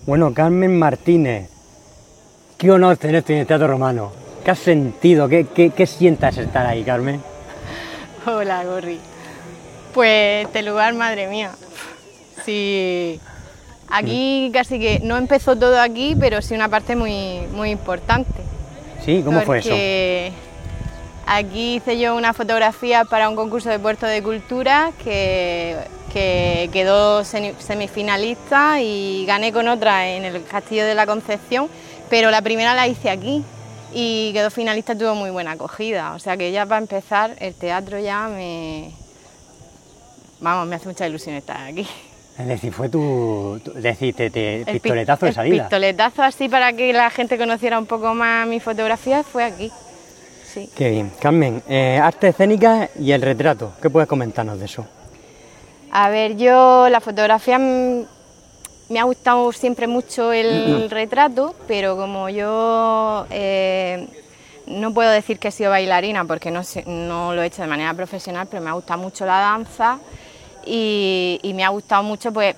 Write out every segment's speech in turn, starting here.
Bueno, Carmen Martínez, qué honor tenerte en el Teatro Romano. ¿Qué has sentido? ¿Qué sientas estar ahí, Carmen? Hola, Gorri. Pues este lugar, madre mía. Sí, aquí casi que no empezó todo aquí, pero sí una parte muy importante. Sí, ¿cómo fue eso? Porque aquí hice yo una fotografía para un concurso de Puerto de Cultura que quedó semifinalista y gané con otra en el Castillo de la Concepción, pero la primera la hice aquí y quedó finalista, tuvo muy buena acogida, o sea que ya para empezar el teatro ya me hace mucha ilusión estar aquí. Es decir, fue pistoletazo de salida. El pistoletazo así para que la gente conociera un poco más mi fotografía fue aquí. Sí. Qué bien. Carmen, arte escénica y el retrato, ¿qué puedes comentarnos de eso? A ver, yo la fotografía me ha gustado siempre mucho el retrato, pero como yo no puedo decir que he sido bailarina porque no lo he hecho de manera profesional, pero me ha gustado mucho la danza y me ha gustado mucho pues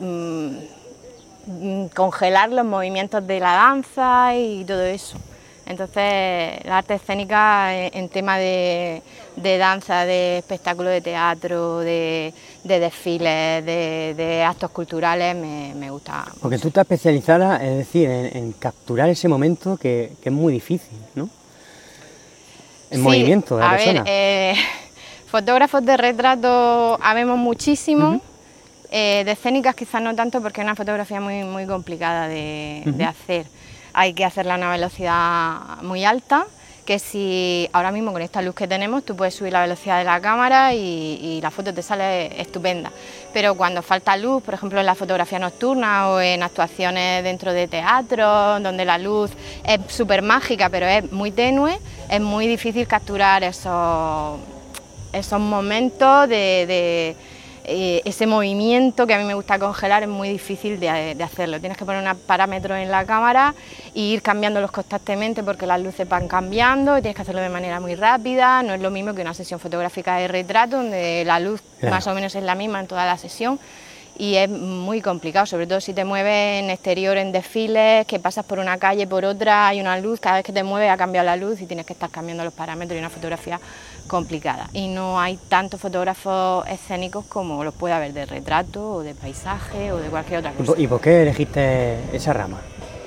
congelar los movimientos de la danza y todo eso. Entonces, la arte escénica en tema de danza, de espectáculo de teatro, de desfiles, de actos culturales, me gusta mucho. Porque tú estás especializada, es decir, en capturar ese momento que es muy difícil, ¿no? El movimiento de la persona. A ver, fotógrafos de retrato habemos muchísimos, de escénicas quizás no tanto porque es una fotografía muy complicada de hacer. Hay que hacerla a una velocidad muy alta, que si ahora mismo con esta luz que tenemos tú puedes subir la velocidad de la cámara y la foto te sale estupenda. Pero cuando falta luz, por ejemplo en la fotografía nocturna o en actuaciones dentro de teatro, donde la luz es súper mágica pero es muy tenue, es muy difícil capturar esos momentos ese movimiento que a mí me gusta congelar es muy difícil de hacerlo. Tienes que poner unos parámetros en la cámara e ir cambiándolos constantemente porque las luces van cambiando y tienes que hacerlo de manera muy rápida. No es lo mismo que una sesión fotográfica de retrato donde la luz más o menos es la misma en toda la sesión y es muy complicado, sobre todo si te mueves en exterior, en desfiles, que pasas por una calle, por otra, hay una luz, cada vez que te mueves ha cambiado la luz y tienes que estar cambiando los parámetros y una fotografía complicada. Y no hay tantos fotógrafos escénicos como los puede haber de retrato o de paisaje o de cualquier otra cosa. ¿Y por qué elegiste esa rama?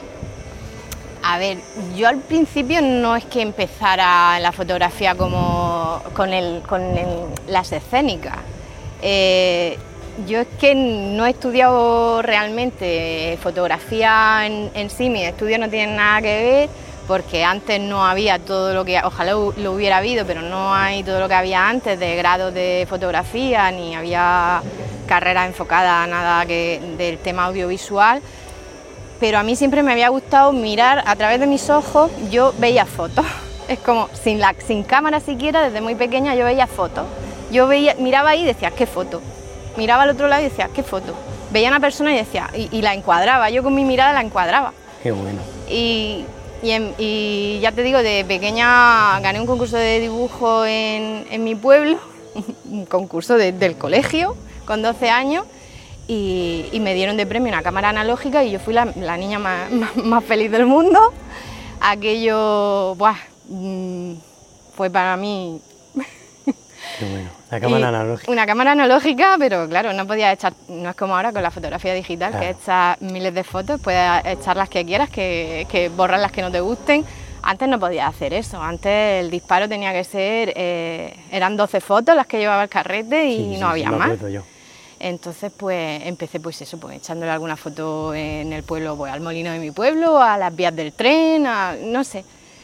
A ver, yo al principio no es que empezara la fotografía como con las escénicas. Yo es que no he estudiado realmente fotografía en sí, mis estudios no tienen nada que ver, porque antes no había todo lo que, ojalá lo hubiera habido, pero no hay todo lo que había antes de grados de fotografía, ni había carreras enfocadas a nada del tema audiovisual, pero a mí siempre me había gustado mirar a través de mis ojos, yo veía fotos, es como sin cámara siquiera, desde muy pequeña yo veía fotos, miraba ahí y decía, ¿qué foto? Miraba al otro lado y decía, ¿qué foto? Veía a una persona y decía, y la encuadraba, yo con mi mirada la encuadraba. Qué bueno. Y ya te digo, de pequeña gané un concurso de dibujo en mi pueblo, un concurso del colegio, con 12 años, y me dieron de premio una cámara analógica y yo fui la niña más feliz del mundo. Aquello, fue para mí... Qué bueno, la cámara analógica. Una cámara analógica, pero claro, no podía echar, no es como ahora con la fotografía digital, claro, que echas miles de fotos, puedes echar las que quieras, que borrar las que no te gusten. Antes no podías hacer eso, antes el disparo tenía que ser, eran 12 fotos las que llevaba el carrete y no había más. Entonces pues empecé pues echándole alguna foto en el pueblo, pues al molino de mi pueblo, a las vías del tren, no sé.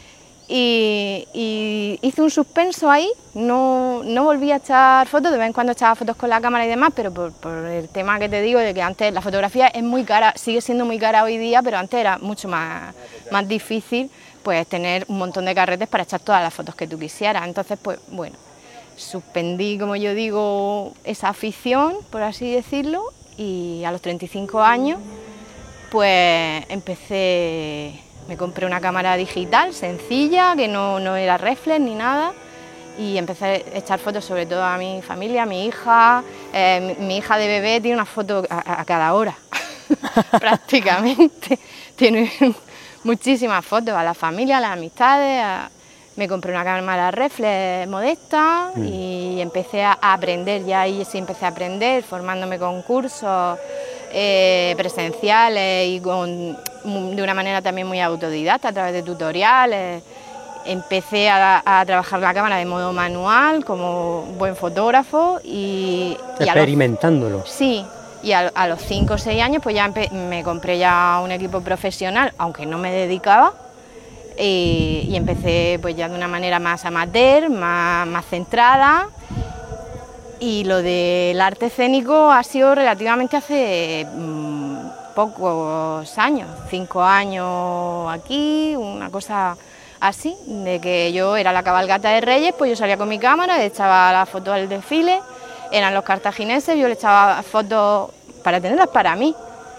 Y hice un suspenso ahí, no volví a echar fotos, de vez en cuando echaba fotos con la cámara y demás, pero por el tema que te digo, de que antes la fotografía es muy cara, sigue siendo muy cara hoy día, pero antes era mucho más difícil pues tener un montón de carretes para echar todas las fotos que tú quisieras. Entonces pues bueno, suspendí, como yo digo, esa afición, por así decirlo, y a los 35 años pues me compré una cámara digital sencilla, que no era reflex ni nada, y empecé a echar fotos sobre todo a mi familia, a mi hija. Mi hija de bebé tiene una foto a cada hora. prácticamente. Tiene muchísimas fotos a la familia, a las amistades. Me compré una cámara reflex modesta y empecé a aprender, ya ahí sí empecé a aprender, formándome con cursos presenciales y de una manera también muy autodidacta, a través de tutoriales. Empecé a trabajar la cámara de modo manual, como buen fotógrafo. Experimentándolo. Sí, y a los 5 o 6 años pues ya me compré ya un equipo profesional, aunque no me dedicaba, y empecé pues ya de una manera más amateur, más centrada. Y lo del arte escénico ha sido relativamente hace pocos años, 5 años aquí, una cosa así, de que yo era la cabalgata de Reyes, pues yo salía con mi cámara, le echaba las fotos al desfile, eran los cartagineses, yo le echaba fotos para tenerlas para mí.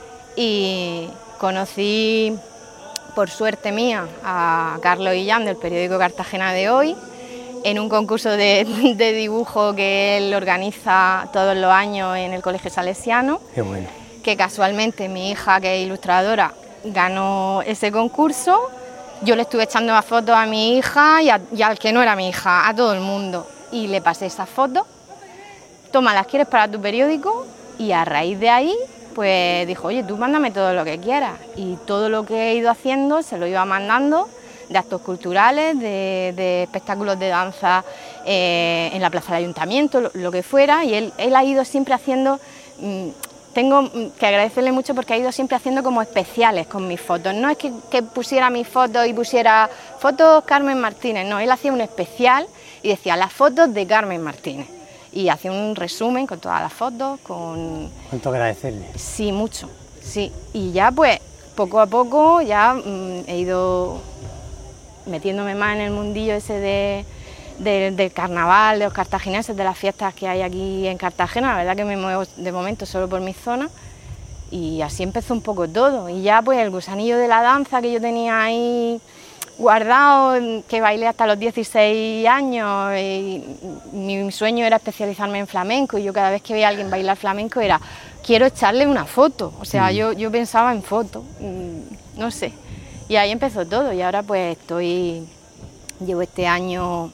Y conocí, por suerte mía, a Carlos Illán del periódico Cartagena de Hoy, en un concurso de dibujo que él organiza todos los años en el Colegio Salesiano. Qué bueno. Que casualmente mi hija, que es ilustradora, ganó ese concurso. Yo le estuve echando las fotos a mi hija y al que no era mi hija, a todo el mundo. Y le pasé esas fotos. Toma, ¿las quieres para tu periódico? Y a raíz de ahí, pues dijo, oye, tú mándame todo lo que quieras. Y todo lo que he ido haciendo se lo iba mandando, de actos culturales, de espectáculos de danza en la plaza del ayuntamiento, lo que fuera. Y él ha ido siempre haciendo... Tengo que agradecerle mucho porque ha ido siempre haciendo como especiales con mis fotos. No es que pusiera mis fotos y pusiera fotos Carmen Martínez, no, él hacía un especial y decía las fotos de Carmen Martínez. Y hacía un resumen con todas las fotos, con... ¿Cuánto agradecerle? Sí, mucho, sí. Y ya pues poco a poco ya he ido metiéndome más en el mundillo ese del carnaval, de los cartagineses, de las fiestas que hay aquí en Cartagena. La verdad que me muevo de momento solo por mi zona y así empezó un poco todo. Y ya pues el gusanillo de la danza que yo tenía ahí guardado, que bailé hasta los 16 años, y mi sueño era especializarme en flamenco, y yo cada vez que veía a alguien bailar flamenco era, quiero echarle una foto, o sea, yo pensaba en foto, no sé, y ahí empezó todo. Y ahora pues llevo este año...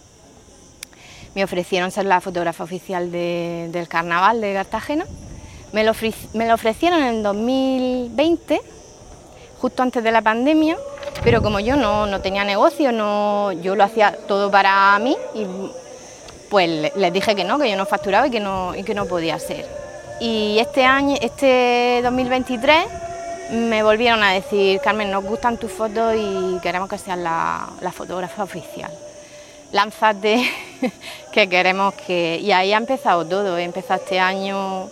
Me ofrecieron ser la fotógrafa oficial del carnaval de Cartagena. Me lo ofrecieron en 2020, justo antes de la pandemia, pero como yo no tenía negocio, yo lo hacía todo para mí, y pues les dije que yo no facturaba y que no podía ser. Y este 2023 me volvieron a decir, Carmen, nos gustan tus fotos y queremos que seas la fotógrafa oficial. Lánzate, que queremos que... Y ahí ha empezado todo, he empezado este año,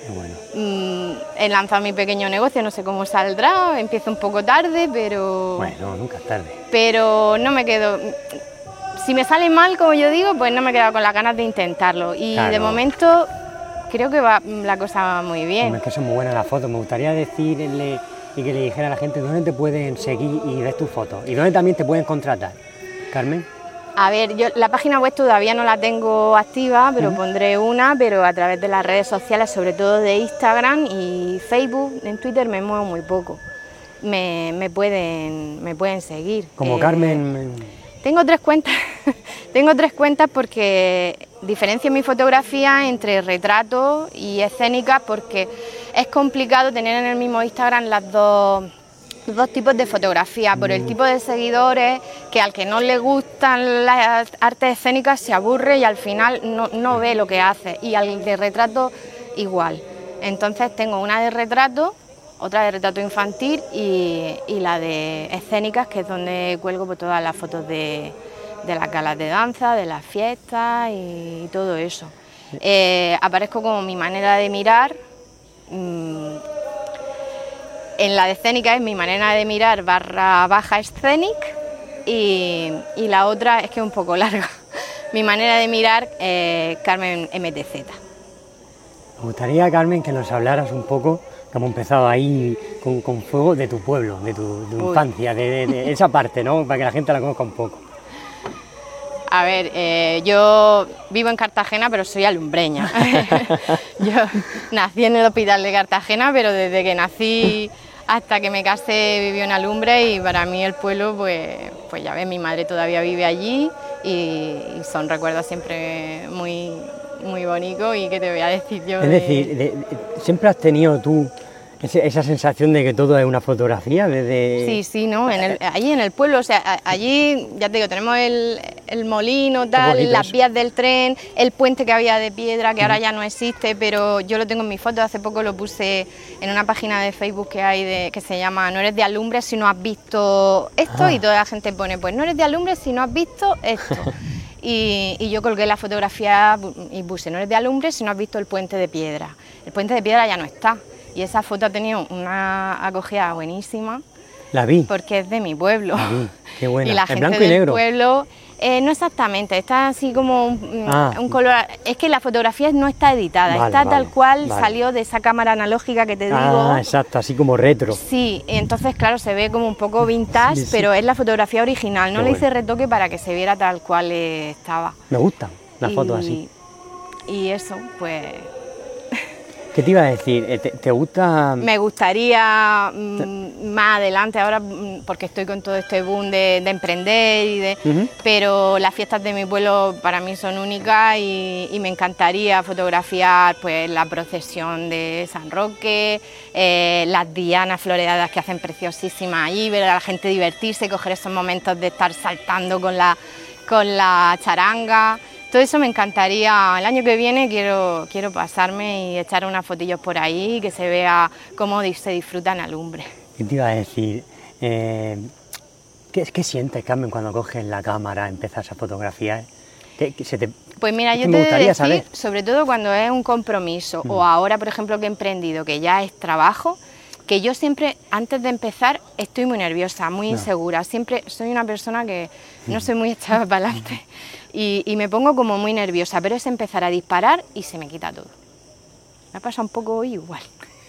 he lanzado mi pequeño negocio, no sé cómo saldrá, empiezo un poco tarde, pero... Bueno, nunca es tarde. Pero no me quedo... Si me sale mal, como yo digo, pues no me he quedado con las ganas de intentarlo. Y claro, de momento creo que va la cosa muy bien. Hombre, es que son muy buenas las fotos. Me gustaría decirle y que le dijera a la gente dónde te pueden seguir y ver tus fotos y dónde también te pueden contratar. Carmen. A ver, yo la página web todavía no la tengo activa, pero pondré una, pero a través de las redes sociales, sobre todo de Instagram y Facebook. En Twitter me muevo muy poco. Me pueden seguir. Como Carmen. Tengo 3 cuentas. Tengo 3 cuentas porque diferencio mi fotografía entre retratos y escénicas, porque es complicado tener en el mismo Instagram los dos tipos de fotografía, por el tipo de seguidores, que al que no le gustan las artes escénicas se aburre y al final no ve lo que hace, y al de retrato igual. Entonces tengo una de retrato, otra de retrato infantil y la de escénicas, que es donde cuelgo pues todas las fotos de las galas de danza, de las fiestas y todo eso. Aparezco como mi manera de mirar. En la de escénica es mi manera de mirar / escénic, y la otra es que es un poco larga. Mi manera de mirar Carmen MTZ. Me gustaría, Carmen, que nos hablaras un poco, que hemos empezado ahí con fuego, de tu pueblo, de tu infancia, de esa parte, ¿no? Para que la gente la conozca un poco. A ver, yo vivo en Cartagena, pero soy alumbreña. Yo nací en el hospital de Cartagena, pero desde que nací hasta que me casé viví en Alumbre y para mí el pueblo, pues ya ves, mi madre todavía vive allí y son recuerdos siempre muy, muy bonitos y que te voy a decir yo. Es decir, ¿siempre has tenido tú esa sensación de que todo es una fotografía desde...? Sí, ¿no? Allí en el pueblo, o sea, allí, ya te digo, tenemos el molino, tal, las vías del tren, el puente que había de piedra, que ahora ya no existe, pero yo lo tengo en mis fotos, hace poco lo puse en una página de Facebook que hay que se llama No eres de Alumbre si no has visto esto, y toda la gente pone, pues no eres de Alumbre si no has visto esto. Y yo colgué la fotografía y puse, no eres de Alumbre si no has visto el puente de piedra. El puente de piedra ya no está. Y esa foto ha tenido una acogida buenísima. La vi. Porque es de mi pueblo. La vi. Qué buena. Y la gente del pueblo, no exactamente, está así como un color. Es que la fotografía no está editada, está tal cual salió de esa cámara analógica que te digo. Ah, exacto, así como retro. Sí, entonces claro, se ve como un poco vintage, pero es la fotografía original. No le hice retoque para que se viera tal cual estaba. Me gustan las fotos así. Y eso, pues... ¿Qué te iba a decir? ¿Te gusta...? Me gustaría más adelante ahora, porque estoy con todo este boom de emprender, pero las fiestas de mi pueblo para mí son únicas y me encantaría fotografiar pues la procesión de San Roque, las dianas floreadas que hacen preciosísimas allí, ver a la gente divertirse, coger esos momentos de estar saltando con la charanga. Todo eso me encantaría. El año que viene quiero pasarme y echar unas fotillos por ahí y que se vea cómo se disfruta en Alumbre. ¿Qué te iba a decir? ¿Qué sientes, Carmen, cuando coges la cámara, empiezas a fotografiar? Pues mira, yo te voy a decir, sobre todo cuando es un compromiso o ahora, por ejemplo, que he emprendido, que ya es trabajo, que yo siempre, antes de empezar, estoy muy nerviosa, muy insegura. Siempre soy una persona que no soy muy echada para adelante. Y me pongo como muy nerviosa, pero es empezar a disparar y se me quita todo. Me pasa un poco hoy igual.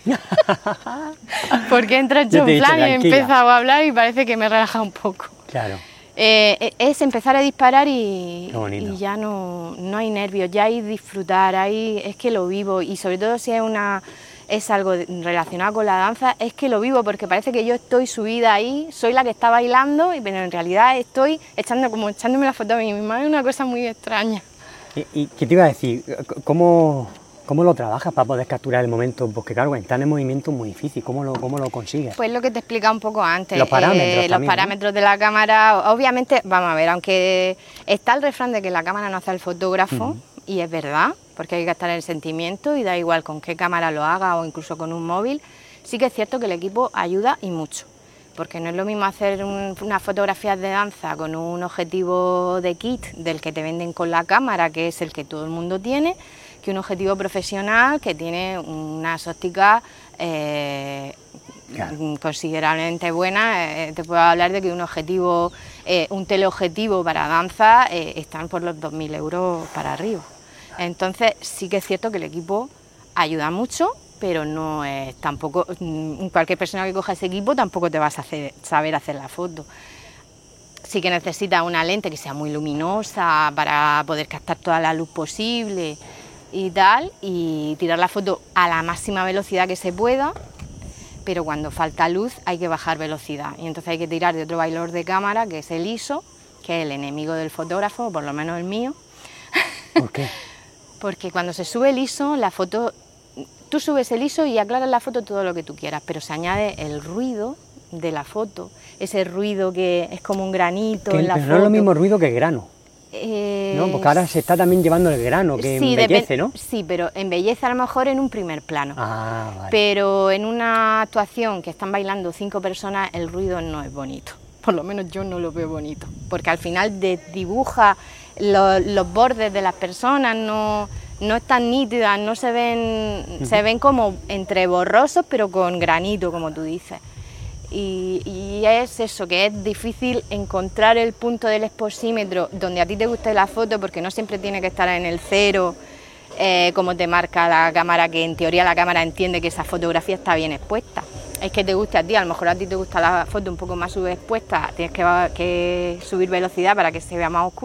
Porque entro en plan y he empezado a hablar y parece que me relaja un poco. Claro. Es empezar a disparar y ya no hay nervios, ya hay disfrutar, es que lo vivo y sobre todo si es algo relacionado con la danza, es que lo vivo porque parece que yo estoy subida ahí, soy la que está bailando, pero en realidad estoy echándome la foto a mí misma, es una cosa muy extraña. ¿Y qué te iba a decir? ¿Cómo lo trabajas para poder capturar el momento? Porque claro, estar en movimiento es muy difícil, ¿cómo lo consigues? Pues lo que te he explicado un poco antes. Los parámetros también, los parámetros de la cámara, obviamente, vamos a ver, aunque está el refrán de que la cámara no hace al fotógrafo, y es verdad, porque hay que estar en el sentimiento y da igual con qué cámara lo haga o incluso con un móvil, sí que es cierto que el equipo ayuda y mucho, porque no es lo mismo hacer unas fotografías de danza con un objetivo de kit del que te venden con la cámara, que es el que todo el mundo tiene, que un objetivo profesional que tiene unas ópticas considerablemente buenas. Te puedo hablar de que un teleobjetivo para danza están por los 2.000 euros para arriba. Entonces sí que es cierto que el equipo ayuda mucho, pero no es tampoco, cualquier persona que coja ese equipo tampoco te vas a saber hacer la foto. Sí que necesitas una lente que sea muy luminosa para poder captar toda la luz posible y tal, y tirar la foto a la máxima velocidad que se pueda, pero cuando falta luz hay que bajar velocidad y entonces hay que tirar de otro bailador de cámara que es el ISO, que es el enemigo del fotógrafo, por lo menos el mío. ¿Por qué? Porque cuando se sube el ISO, la foto, tú subes el ISO y aclaras la foto todo lo que tú quieras, pero se añade el ruido de la foto, ese ruido que es como un granito en la foto. No es lo mismo ruido que grano. No, porque ahora se está también llevando el grano, que embellece, ¿no? Sí, pero embellece a lo mejor en un primer plano. Vale. Pero en una actuación que están bailando 5 personas, el ruido no es bonito. Por lo menos yo no lo veo bonito, porque al final dibuja los bordes de las personas, no están nítidas, no se ven, se ven como entre borrosos, pero con granito, como tú dices. Y es eso, que es difícil encontrar el punto del exposímetro donde a ti te guste la foto, porque no siempre tiene que estar en el cero, como te marca la cámara, que en teoría la cámara entiende que esa fotografía está bien expuesta. Es que te guste a ti, a lo mejor a ti te gusta la foto un poco más subexpuesta, tienes que subir velocidad para que se vea más oscura,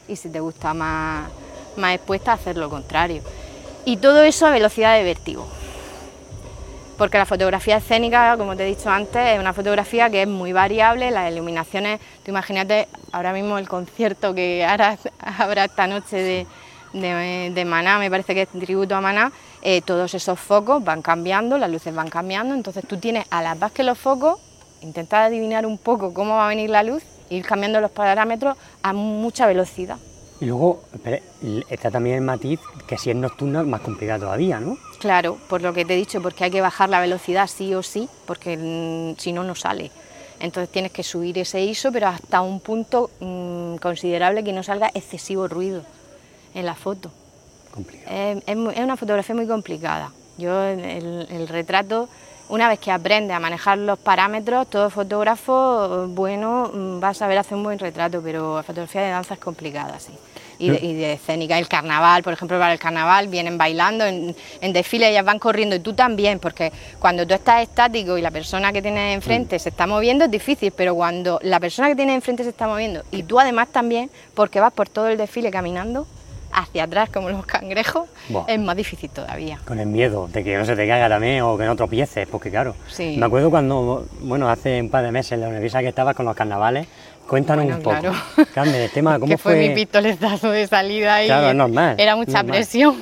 y si te gusta más expuesta, hacer lo contrario. Y todo eso a velocidad de vértigo. Porque la fotografía escénica, como te he dicho antes, es una fotografía que es muy variable, las iluminaciones, tú imagínate ahora mismo el concierto que habrá esta noche de Maná, me parece que es tributo a Maná, todos esos focos van cambiando, las luces van cambiando, entonces tú tienes a la vez que los focos, intentar adivinar un poco cómo va a venir la luz, ir cambiando los parámetros a mucha velocidad. Y luego está también el matiz que si es nocturna es más complicado todavía, ¿no? Claro, por lo que te he dicho, porque hay que bajar la velocidad sí o sí, porque si no, no sale. Entonces tienes que subir ese ISO, pero hasta un punto considerable que no salga excesivo ruido en la foto. Complicado. Es una fotografía muy complicada. Yo el retrato, una vez que aprendes a manejar los parámetros, todo fotógrafo bueno va a saber hacer un buen retrato, pero la fotografía de danza es complicada, sí. Y de escénica, el carnaval, por ejemplo, para el carnaval vienen bailando, en desfile ellas van corriendo y tú también, porque cuando tú estás estático y la persona que tienes enfrente se está moviendo es difícil, pero cuando la persona que tienes enfrente se está moviendo y tú además también, porque vas por todo el desfile caminando hacia atrás como los cangrejos, es más difícil todavía. Con el miedo de que no se te caiga también o que no tropieces, porque claro, sí. Me acuerdo cuando, bueno, hace un par de meses en la universidad que estabas con los carnavales, cuéntanos un poco, claro. Carmen, el tema, ¿cómo que fue mi pistoletazo de salida y claro, es normal, era mucha normal. Presión.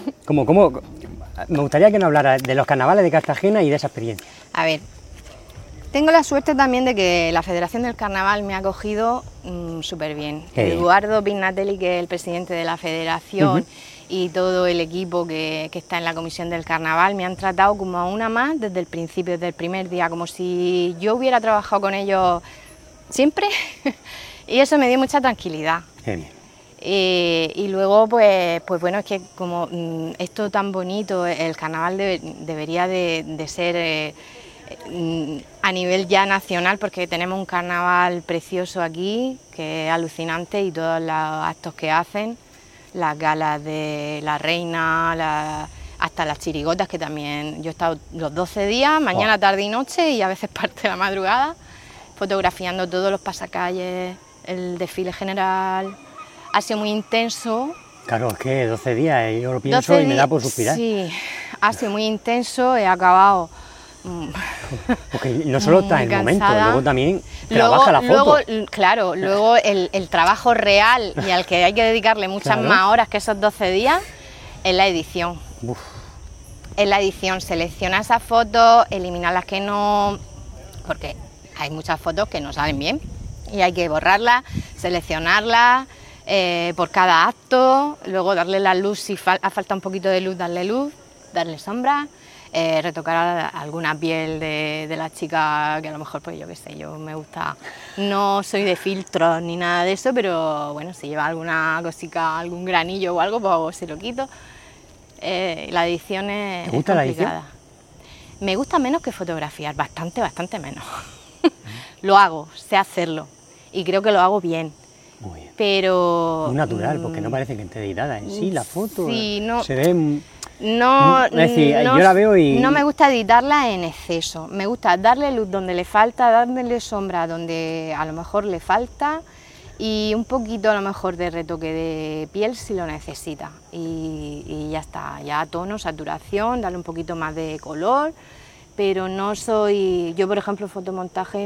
Me gustaría que nos hablaras de los carnavales de Cartagena y de esa experiencia. A ver, tengo la suerte también de que la Federación del Carnaval me ha acogido súper bien. Eduardo Pignatelli, que es el presidente de la Federación, y todo el equipo que está en la Comisión del Carnaval, me han tratado como a una más desde el principio, desde el primer día, como si yo hubiera trabajado con ellos siempre, y eso me dio mucha tranquilidad. Qué bien. Y luego, pues bueno, es que como esto tan bonito, el carnaval debería de ser a nivel ya nacional, porque tenemos un carnaval precioso aquí, que es alucinante, y todos los actos que hacen, las galas de la reina, hasta las chirigotas, que también yo he estado los 12 días, mañana, tarde y noche, y a veces parte de la madrugada, fotografiando todos los pasacalles, el desfile general. Ha sido muy intenso. Claro, es que 12 días, yo lo pienso y me da por suspirar. Sí, ha sido muy intenso, he acabado... Porque no solo está el momento, luego también trabaja la foto. Luego el trabajo real y al que hay que dedicarle muchas más horas que esos 12 días es la edición. Uf. Es la edición, seleccionar esas fotos, eliminar las que no... Porque hay muchas fotos que no salen bien y hay que borrarlas, seleccionarlas por cada acto, luego darle la luz, si falta un poquito de luz, darle sombra, retocar alguna piel de la chica que a lo mejor, pues yo qué sé, yo me gusta, no soy de filtros ni nada de eso, pero bueno, si lleva alguna cosica, algún granillo o algo, pues se lo quito. La edición es ¿Te gusta complicada. la edición? Me gusta menos que fotografiar, bastante menos. Lo hago, sé hacerlo y creo que lo hago bien. Muy bien. Pero... Muy natural, porque no parece que esté editada en sí, la foto. Sí, no, se ve... No, es decir, yo la veo y... No me gusta editarla en exceso, me gusta darle luz donde le falta, darle sombra donde a lo mejor le falta y un poquito a lo mejor de retoque de piel si lo necesita. Y ya está, ya tono, saturación, darle un poquito más de color, pero no soy... Yo, por ejemplo, fotomontaje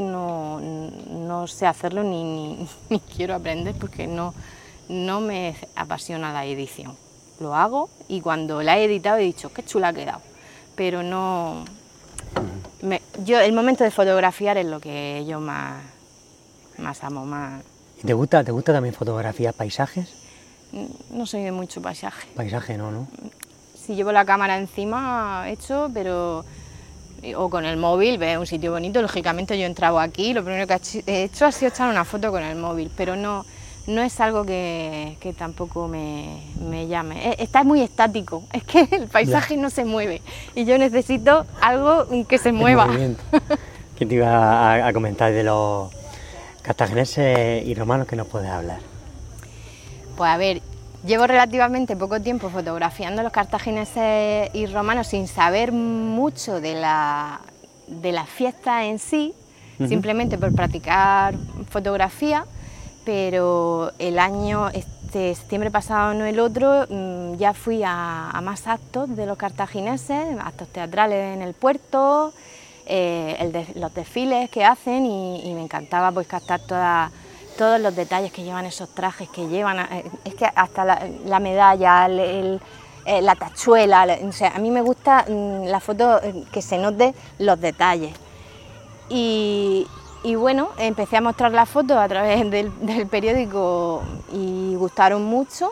no sé hacerlo ni quiero aprender porque no me apasiona la edición. Lo hago y cuando la he editado he dicho, qué chula ha quedado, pero no... el momento de fotografiar es lo que yo más amo, más... ¿Te gusta también fotografiar paisajes? No soy de mucho paisaje. Paisaje no. Si llevo la cámara encima, hecho, pero... O con el móvil, ves un sitio bonito, lógicamente yo he entrado aquí, lo primero que he hecho ha sido echar una foto con el móvil, pero no es algo que tampoco me llame. Está muy estático, es que el paisaje no se mueve y yo necesito algo que se mueva. ¿Qué te iba a comentar de los cartagineses y romanos que nos puedes hablar? Pues a ver, llevo relativamente poco tiempo fotografiando los cartagineses y romanos sin saber mucho de la fiesta en sí, simplemente por practicar fotografía. pero el año, septiembre pasado, no el otro, ya fui a más actos de los cartagineses, actos teatrales en el puerto, los desfiles que hacen y me encantaba pues captar todos los detalles que llevan esos trajes, que llevan, es que hasta la medalla, la tachuela, o sea, a mí me gusta la foto que se note los detalles. Y bueno, empecé a mostrar las fotos a través del periódico y gustaron mucho.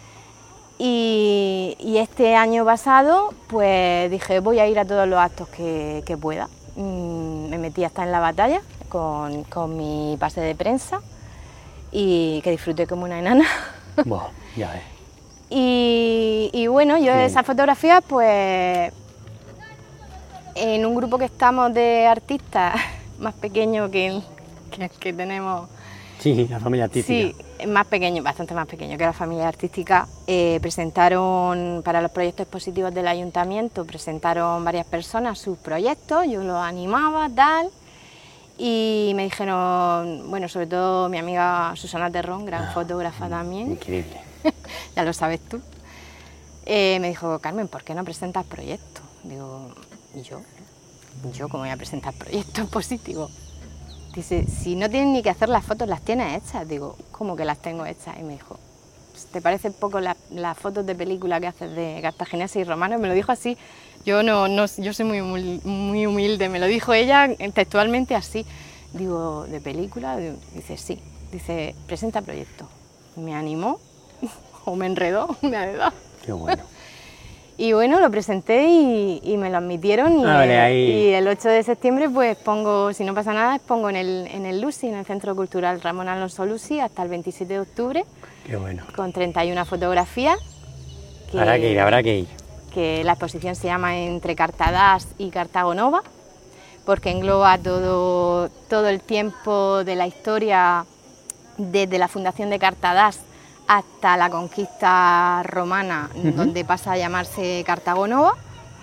Y este año pasado, pues dije, voy a ir a todos los actos que pueda. Me metí hasta en la batalla con mi pase de prensa y que disfruté como una enana. Bueno, ya ves. Y bueno, yo esas fotografías, pues en un grupo que estamos de artistas más pequeño que tenemos. Sí, la familia artística. Sí, más pequeño, bastante más pequeño que la familia artística. Presentaron para los proyectos expositivos del ayuntamiento, presentaron varias personas sus proyectos, yo los animaba, tal. Y me dijeron, bueno, sobre todo mi amiga Susana Terrón, gran fotógrafa también. Increíble. Ya lo sabes tú. Me dijo, Carmen, ¿por qué no presentas proyectos? Digo, ¿y yo? ¿Yo cómo voy a presentar proyectos positivos? Dice, si no tienes ni que hacer las fotos, las tienes hechas. Digo, ¿cómo que las tengo hechas? Y me dijo, ¿te parece poco las fotos de película que haces de cartagineses y romanos? Me lo dijo así. Yo yo soy muy humilde, me lo dijo ella textualmente así. Digo, ¿de película? Dice, sí. Dice, presenta proyecto. Me animó o me enredó, una de dos. Qué bueno. Y bueno, lo presenté y me lo admitieron y el 8 de septiembre pues pongo, si no pasa nada, expongo en el Lucy, en el Centro Cultural Ramón Alonso Lucy, hasta el 27 de octubre. Qué bueno. Con 31 fotografías. Habrá que ir. Que la exposición se llama Entre Cartadas y Cartago Nova, porque engloba todo el tiempo de la historia desde la fundación de Cartadas hasta la conquista romana, donde pasa a llamarse Cartago Nova,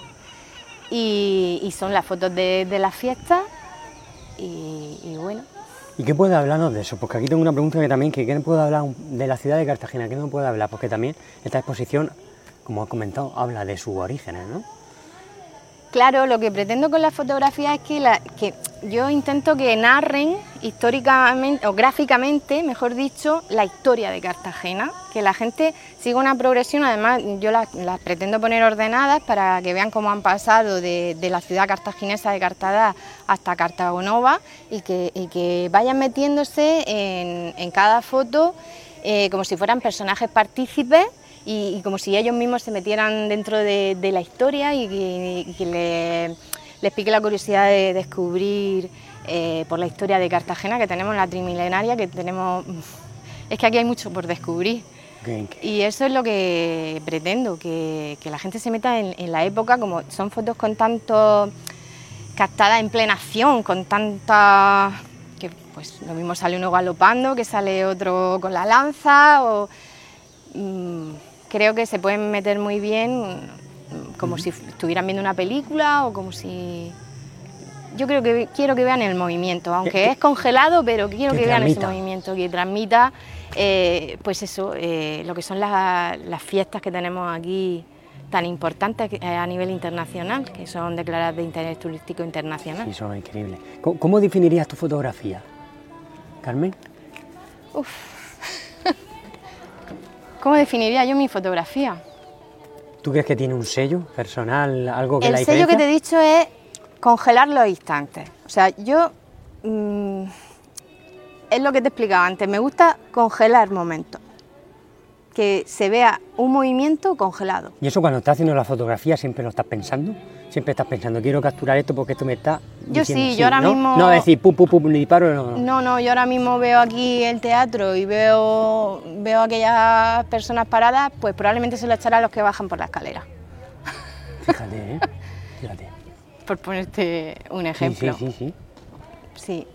y son las fotos de las fiestas, y bueno. ¿Y qué puede hablarnos de eso? Porque aquí tengo una pregunta que también, ¿qué puede hablar de la ciudad de Cartagena? ¿Qué no puede hablar? Porque también esta exposición, como has comentado, habla de sus orígenes, ¿no? Claro, lo que pretendo con la fotografía es que yo intento que narren históricamente, o gráficamente, mejor dicho, la historia de Cartagena, que la gente siga una progresión. Además yo las pretendo poner ordenadas para que vean cómo han pasado de la ciudad cartaginesa de Cartadas hasta Cartago Nova y que vayan metiéndose en cada foto como si fueran personajes partícipes, y como si ellos mismos se metieran dentro de la historia y que les pique la curiosidad de descubrir por la historia de Cartagena, que tenemos la trimilenaria, que tenemos... Es que aquí hay mucho por descubrir. Okay. Y eso es lo que pretendo, que la gente se meta en la época, como son fotos con tanto captadas en plena acción, con tanta... que pues lo mismo sale uno galopando, que sale otro con la lanza, o... creo que se pueden meter muy bien, como si estuvieran viendo una película o como si... Yo quiero que vean el movimiento, aunque es congelado, pero quiero que vean ese movimiento, que transmita, pues eso, lo que son las fiestas que tenemos aquí tan importantes a nivel internacional, que son declaradas de interés turístico internacional. Sí, son increíbles. ¿Cómo definirías tu fotografía, Carmen? ¿Cómo definiría yo mi fotografía? ¿Tú crees que tiene un sello personal, algo que la diferencia? El sello que te he dicho es congelar los instantes. O sea, yo... es lo que te explicaba antes, me gusta congelar momentos. Que se vea un movimiento congelado. ¿Y eso cuando estás haciendo la fotografía siempre lo estás pensando? Siempre estás pensando, quiero capturar esto porque esto me está yo diciendo, sí, yo ahora ¿no? mismo... No decir, pum, disparo, no. No, yo ahora mismo veo aquí el teatro y veo a aquellas personas paradas, pues probablemente se lo echará a los que bajan por la escalera. Fíjate, fíjate. Por ponerte un ejemplo. Sí.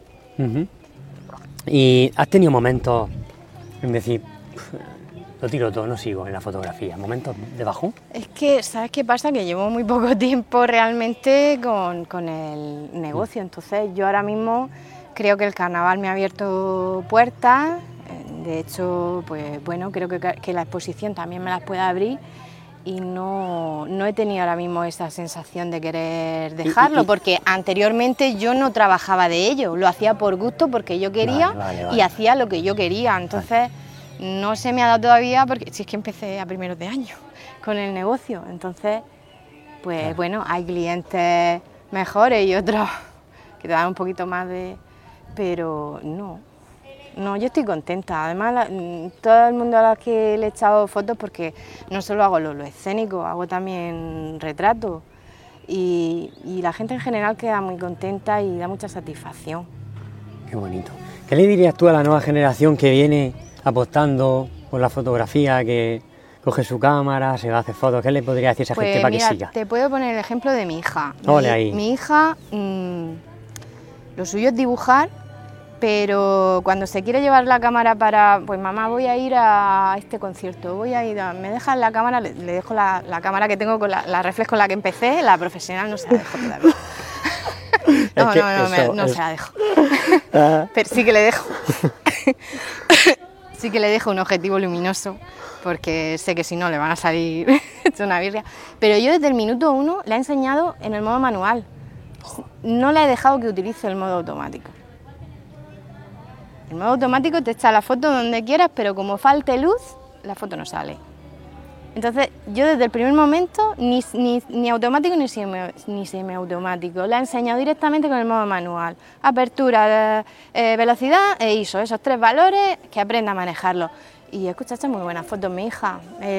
¿Y has tenido momentos en decir, lo tiro todo, no sigo en la fotografía, momentos de bajón? Es que, ¿sabes qué pasa? Que llevo muy poco tiempo realmente con el negocio, entonces yo ahora mismo creo que el carnaval me ha abierto puertas, De hecho, pues bueno, creo que la exposición también me las puede abrir y no he tenido ahora mismo esa sensación de querer dejarlo, porque anteriormente yo no trabajaba de ello, lo hacía por gusto porque yo quería y hacía lo que yo quería, entonces no se me ha dado todavía porque si es que empecé a primeros de año con el negocio, entonces pues bueno, hay clientes mejores y otros que te dan un poquito más de... pero no, yo estoy contenta. Además, todo el mundo a los que le he echado fotos, porque no solo hago lo escénico, hago también retratos. Y la gente en general queda muy contenta y da mucha satisfacción. Qué bonito. ¿Qué le dirías tú a la nueva generación que viene apostando por la fotografía, que coge su cámara, se va a hacer fotos? ¿Qué le podría decir a esa gente para que siga? Te puedo poner el ejemplo de mi hija. Ahí. Mi hija, lo suyo es dibujar, pero cuando se quiere llevar la cámara para, pues mamá, voy a ir a este concierto, me dejas la cámara, le dejo la cámara que tengo con la reflex con la que empecé, la profesional no se la dejo todavía. No se la dejo. Pero sí que le dejo. Sí que le dejo un objetivo luminoso, porque sé que si no le van a salir hecho una birria. Pero yo desde el minuto 1 le he enseñado en el modo manual. No le he dejado que utilice el modo automático. El modo automático te echa la foto donde quieras, pero como falte luz, la foto no sale. Entonces, yo desde el primer momento, ni automático ni semiautomático, le he enseñado directamente con el modo manual. Apertura, velocidad e ISO, esos 3 valores, que aprenda a manejarlos. Y escucha, hecho muy buenas fotos mi hija.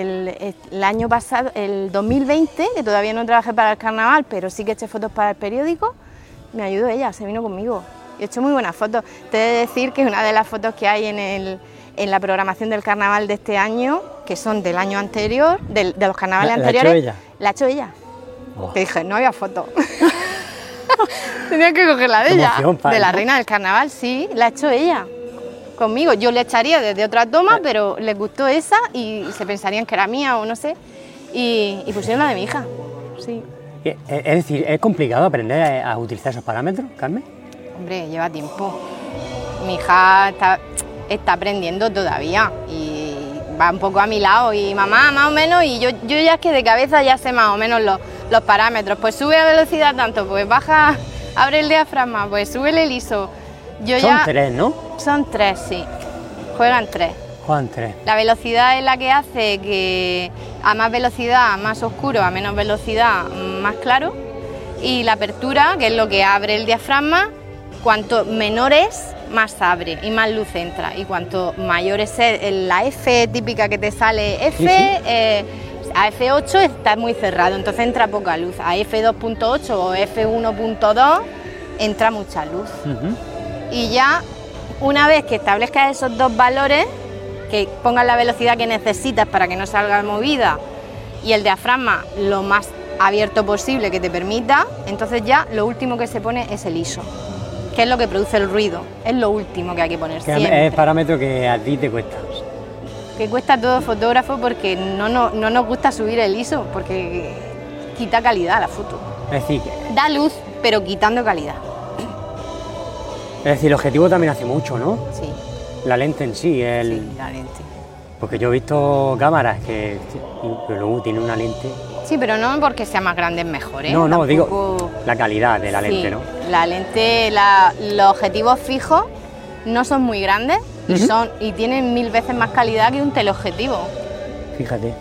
El año pasado, el 2020, que todavía no trabajé para el carnaval, pero sí que eché fotos para el periódico, me ayudó ella, se vino conmigo. Y he hecho muy buenas fotos. Te he de decir que una de las fotos que hay en la programación del carnaval de este año, que son del año anterior, de los carnavales anteriores, la ha hecho ella. Te dije, no había foto. Tenía que cogerla de ella, de la reina del carnaval, sí, la ha hecho ella. Conmigo, yo le echaría desde otra toma, pero les gustó esa y se pensarían que era mía o no sé, y pusieron la de mi hija, sí. Es decir, ¿es complicado aprender a utilizar esos parámetros, Carmen? Hombre, lleva tiempo. Mi hija está aprendiendo todavía y va un poco a mi lado y mamá, más o menos, y yo ya es que de cabeza ya sé más o menos los parámetros. Pues sube a velocidad tanto, pues baja, abre el diafragma, pues sube el ISO. Son 3, ¿no? Son 3, sí. Juegan 3. Juegan 3. La velocidad es la que hace que a más velocidad más oscuro, a menos velocidad más claro. Y la apertura, que es lo que abre el diafragma, cuanto menor es, más abre y más luz entra. Y cuanto mayor es la F típica que te sale F, sí. A F8 está muy cerrado, entonces entra poca luz. A F2.8 o F1.2 entra mucha luz. Y ya una vez que establezcas esos 2 valores, que pongas la velocidad que necesitas para que no salga movida y el diafragma lo más abierto posible que te permita, entonces ya lo último que se pone es el ISO, que es lo que produce el ruido, es lo último que hay que poner siempre. Es el parámetro que a ti te cuesta. Que cuesta a todo fotógrafo porque no nos gusta subir el ISO, porque quita calidad a la foto. Es decir, da luz, pero quitando calidad. Es decir, el objetivo también hace mucho, ¿no? Sí. La lente en sí, Sí, la lente. Porque yo he visto cámaras que luego tienen una lente... Sí, pero no porque sea más grande es mejor, ¿eh? No, tampoco... digo la calidad de la lente, ¿no? La lente, los objetivos fijos no son muy grandes y tienen 1000 veces más calidad que un teleobjetivo. Fíjate.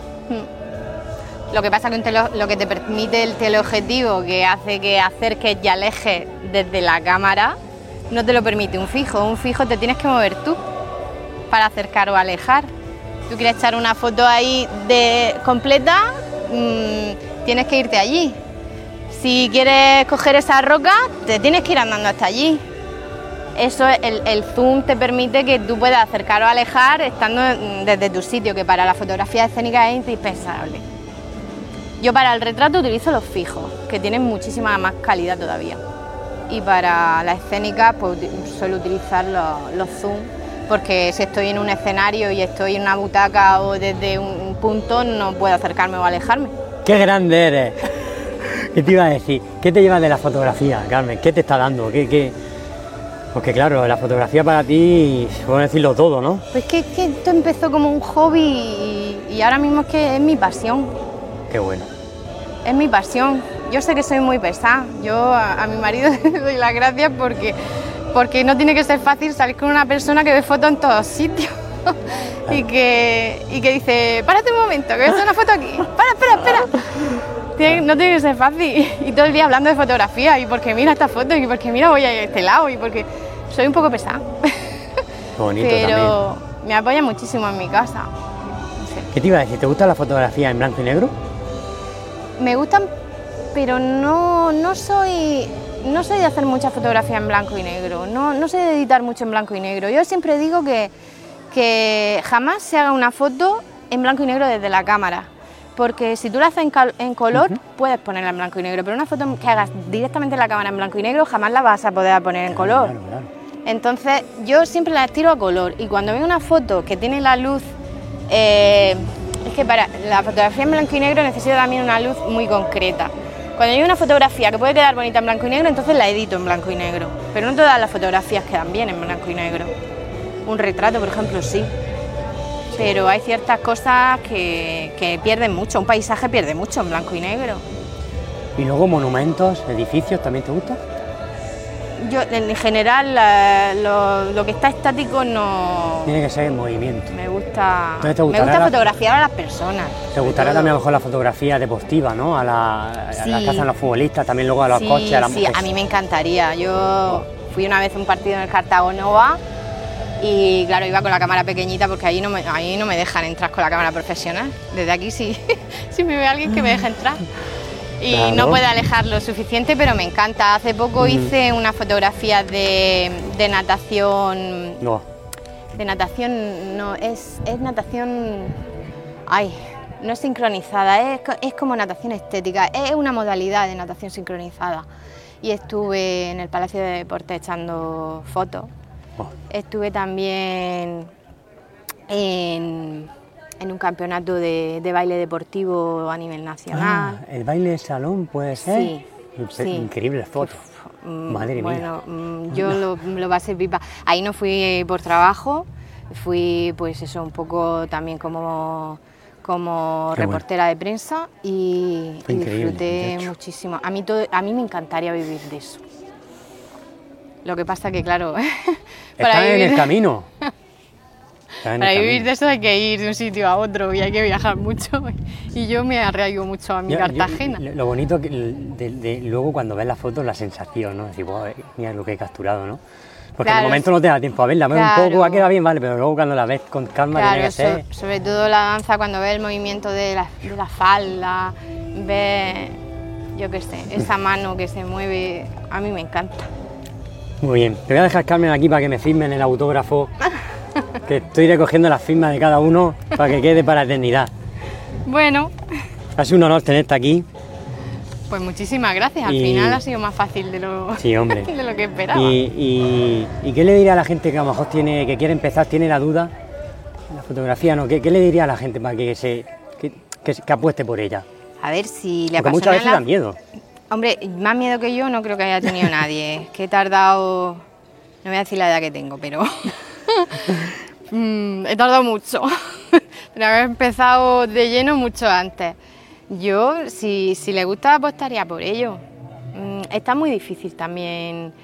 Lo que pasa que lo que te permite el teleobjetivo, que hace que acerques y alejes desde la cámara, no te lo permite un fijo. Un fijo te tienes que mover tú para acercar o alejar. Tú quieres echar una foto ahí completa, tienes que irte allí. Si quieres coger esa roca, te tienes que ir andando hasta allí. Eso, el zoom te permite que tú puedas acercar o alejar estando desde tu sitio, que para la fotografía escénica es indispensable. Yo para el retrato utilizo los fijos, que tienen muchísima más calidad todavía. Y para la escénica pues suelo utilizar los zoom, porque si estoy en un escenario y estoy en una butaca o desde un punto no puedo acercarme o alejarme. ¡Qué grande eres! ¿Qué te iba a decir? ¿Qué te llevas de la fotografía, Carmen? ¿Qué te está dando? Porque claro, la fotografía para ti, puedo decirlo todo, ¿no? Pues que esto empezó como un hobby y ahora mismo es que es mi pasión. Qué bueno. Es mi pasión. Yo sé que soy muy pesada. Yo a mi marido le doy las gracias porque no tiene que ser fácil salir con una persona que ve fotos en todos sitios. y que dice, párate un momento, que voy a hacer una foto aquí. Espera. No tiene que ser fácil. Y todo el día hablando de fotografía, y porque mira esta foto, y porque mira voy a este lado, y porque soy un poco pesada. Bonito pero también. me apoya muchísimo en mi casa. No sé. ¿Qué te iba a decir? ¿Te gusta la fotografía en blanco y negro? Me gustan, pero no soy de hacer mucha fotografía en blanco y negro, no sé de editar mucho en blanco y negro. Yo siempre digo que jamás se haga una foto en blanco y negro desde la cámara, porque si tú la haces en color, puedes ponerla en blanco y negro, pero una foto que hagas directamente en la cámara en blanco y negro jamás la vas a poder poner en color. Claro. Entonces yo siempre la estiro a color, y cuando veo una foto que tiene la luz, es que para la fotografía en blanco y negro necesita también una luz muy concreta. Cuando hay una fotografía que puede quedar bonita en blanco y negro, entonces la edito en blanco y negro, pero no todas las fotografías quedan bien en blanco y negro. Un retrato, por ejemplo, sí, pero hay ciertas cosas que pierden mucho, un paisaje pierde mucho en blanco y negro. ¿Y luego monumentos, edificios, también te gustan? Yo, en general, lo que está estático no... Tiene que ser en movimiento. Me gusta Entonces, me gusta fotografiar a las personas. ¿Te gustaría también a lo mejor la fotografía deportiva, ¿no? A las Sí. que hacen los futbolistas, también luego a los coches, a las mujeres. Sí, a mí me encantaría. Yo fui una vez a un partido en el Cartago Nova y claro, iba con la cámara pequeñita porque ahí no me dejan entrar con la cámara profesional. Desde aquí sí, si me ve alguien que me deje entrar. Y Claro. no puedo alejar lo suficiente, pero me encanta. Hace poco hice una fotografía de natación. No. De natación, no, es natación. Ay, no es sincronizada, es como natación estética, es una modalidad de natación sincronizada. Y estuve en el Palacio de Deportes echando fotos. Oh. Estuve también en un campeonato de baile deportivo a nivel nacional. Ah, el baile de salón puede ser. Sí, sí. Increíbles fotos. Madre mía. Bueno, yo lo pasé pipa. Ahí no fui por trabajo, fui pues eso, un poco también como reportera de prensa y disfruté muchísimo. A mí me encantaría vivir de eso. Lo que pasa que claro, Está en el camino. Para vivir de eso hay que ir de un sitio a otro y hay que viajar mucho. Y yo me arraigo mucho a mi Cartagena. Lo bonito de luego cuando ves las fotos, la sensación, ¿no? Decir, wow, mira lo que he capturado, ¿no? Porque en el momento no te da tiempo a verla, ves un poco, queda bien, vale, pero luego cuando la ves con calma tiene que ser... Sobre todo la danza, cuando ves el movimiento de la falda, ves, yo qué sé, esa mano que se mueve, a mí me encanta. Muy bien, te voy a dejar, Carmen, aquí para que me firmen el autógrafo, que estoy recogiendo las firmas de cada uno para que quede para la eternidad. Bueno. Ha sido un honor tenerte aquí. Pues muchísimas gracias, al final ha sido más fácil de lo, sí, hombre. de lo que esperaba. ¿Y qué le diría a la gente que a lo mejor que quiere empezar, tiene la duda? La fotografía, ¿no? ¿Qué le diría a la gente para que apueste por ella? A ver si le apasiona. Porque muchas veces da miedo. Hombre, más miedo que yo no creo que haya tenido nadie. Que he tardado, no voy a decir la edad que tengo, pero he tardado mucho. Tenía que haber empezado de lleno mucho antes. Yo, si le gusta, apostaría por ello. Está muy difícil también.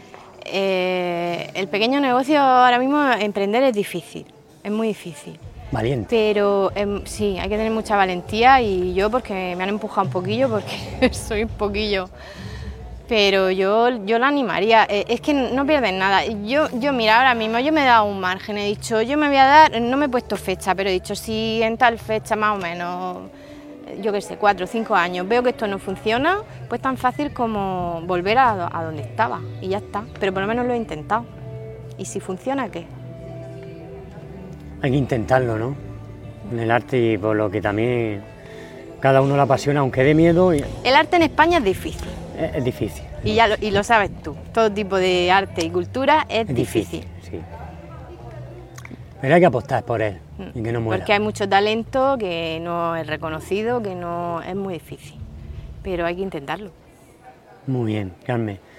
El pequeño negocio ahora mismo, emprender es difícil, es muy difícil. Valiente. Pero sí, hay que tener mucha valentía y yo porque me han empujado un poquillo, porque soy un poquillo. Pero yo la animaría, es que no pierden nada. Yo mira, ahora mismo yo me he dado un margen, he dicho, yo me voy a dar, no me he puesto fecha, pero he dicho, si en tal fecha más o menos, yo qué sé, 4 o 5 años, veo que esto no funciona, pues tan fácil como volver a donde estaba y ya está. Pero por lo menos lo he intentado. ¿Y si funciona, qué? Hay que intentarlo, ¿no? En el arte, y por lo que también cada uno le apasiona, aunque dé miedo. El arte en España es difícil. Es difícil. Y lo sabes tú, todo tipo de arte y cultura es difícil. Sí. Pero hay que apostar por él y que no muera. Porque hay mucho talento que no es reconocido, que no es muy difícil. Pero hay que intentarlo. Muy bien, Carmen.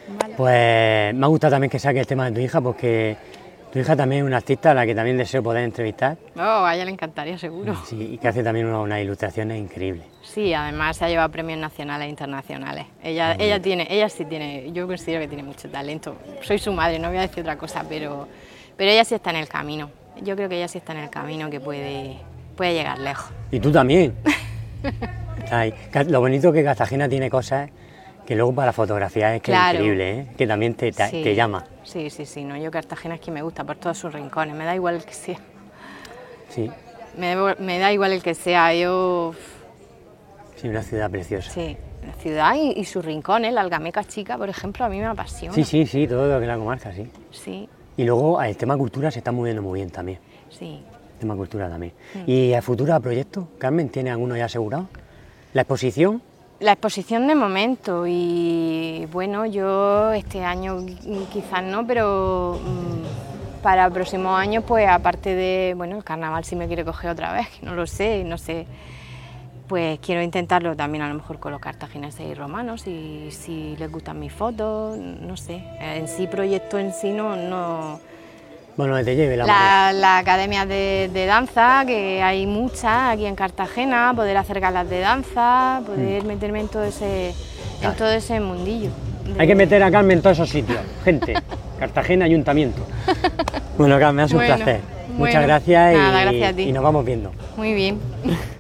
Vale. Pues me ha gustado también que saques el tema de tu hija, porque tu hija también es una artista a la que también deseo poder entrevistar. Oh, a ella le encantaría, seguro. Sí, y que hace también unas ilustraciones increíbles. Sí, además se ha llevado premios nacionales e internacionales. Ella sí tiene, yo considero que tiene mucho talento. Soy su madre, no voy a decir otra cosa, pero ella sí está en el camino. Yo creo que ella sí está en el camino, que puede llegar lejos. Y tú también. Ay, lo bonito que Cartagena tiene cosas que luego para la fotografía es que Claro. es increíble, ¿eh? Que también te llama. Sí, no, yo Cartagena es que me gusta por todos sus rincones, me da igual el que sea. Sí, Me da igual el que sea, yo... sí, una ciudad preciosa. Sí, la ciudad y sus rincones, la Algameca Chica, por ejemplo, a mí me apasiona. Sí, todo lo que es la comarca, sí. Sí, Y luego el tema cultura se está moviendo muy bien también. sí. El tema cultura también. ¿Y a futuro proyectos? Carmen, ¿tiene alguno ya asegurado? ¿La exposición? La exposición de momento y bueno, yo este año quizás no, pero para próximos años, pues aparte de, bueno, el carnaval si me quiere coger otra vez, que no lo sé, pues quiero intentarlo también a lo mejor con los cartagineses y romanos, si les gustan mis fotos, no sé, en sí proyecto en sí no. Bueno, que te lleve la marea. La academia de danza, que hay muchas aquí en Cartagena, poder hacer galas de danza, poder meterme en todo ese mundillo. Hay que meter a Carmen en todos esos sitios, gente. Cartagena, ayuntamiento. Bueno, Carmen, ha sido un placer. Muchas gracias, nada, gracias a ti. y nos vamos viendo. Muy bien.